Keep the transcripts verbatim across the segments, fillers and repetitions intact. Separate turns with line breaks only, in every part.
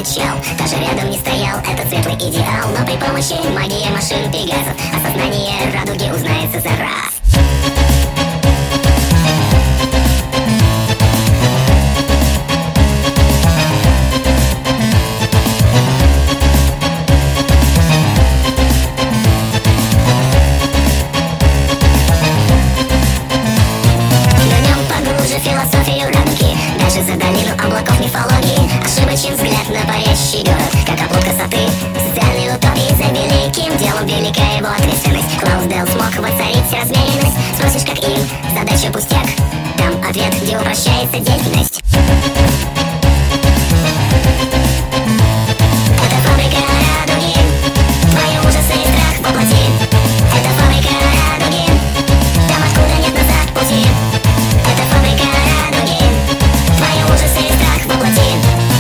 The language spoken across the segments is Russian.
замечал, даже рядом не стоял этот светлый идеал. Но при помощи магии машин Пегасов осознание радуги узнается за раз. Философию радуги, даже за долину облаков мифологии. Ошибочен взгляд на парящий город, как оплот красоты социальной утопии. За великим делом велика его ответственность. Клаусдейл смог воцарить размеренность. Спросишь, как им, задача пустяк. Там ответ, где упрощается деятельность. Это фабрика радуги, твои ужасы и страх воплоти. Это фабрика радуги, там откуда нет назад пути. Это фабрика радуги, твои ужасы и страх воплоти.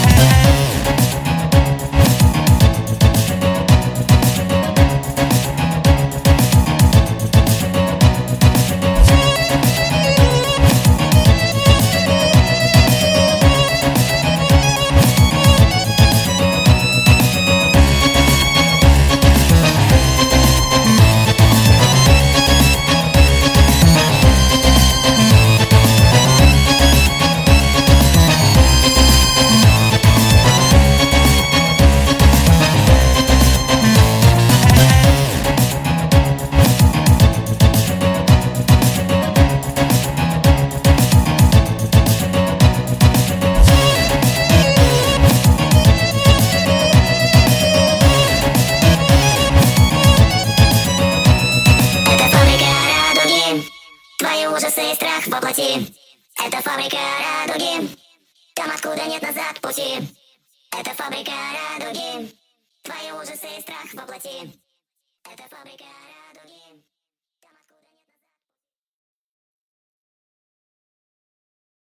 Твои ужасы и страх воплоти. Это фабрика радуги, там откуда нет назад пути. Это фабрика радуги, твои ужасы и страх воплоти. Это фабрика радуги.